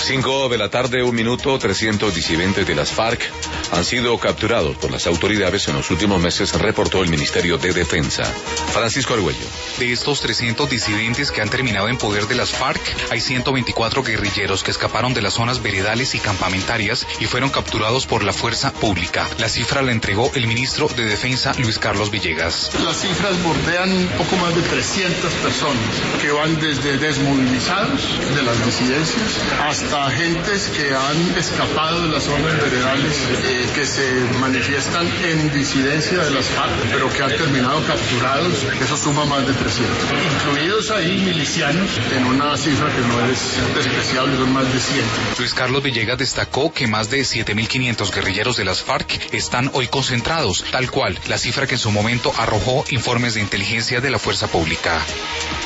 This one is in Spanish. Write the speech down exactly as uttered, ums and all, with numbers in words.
Cinco de la tarde, un minuto, trescientos disidentes de las FARC han sido capturados por las autoridades en los últimos meses, reportó el Ministerio de Defensa. Francisco Argüello. De estos trescientos disidentes que han terminado en poder de las FARC, hay ciento veinticuatro guerrilleros que escaparon de las zonas veredales y campamentarias y fueron capturados por la fuerza pública. La cifra la entregó el ministro de Defensa, Luis Carlos Villegas. Las cifras bordean un poco más de trescientas personas que van desde desmovilizados de las disidencias hasta agentes que han escapado de las zonas veredales, eh, que se manifiestan en disidencia de las FARC, pero que han terminado capturados. Eso suma más de trescientos. Incluidos ahí milicianos, en una cifra que no es despreciable, son más de cien. Luis Carlos Villegas destacó que más de siete mil quinientos guerrilleros de las FARC están hoy concentrados, tal cual la cifra que en su momento arrojó informes de inteligencia de la fuerza pública.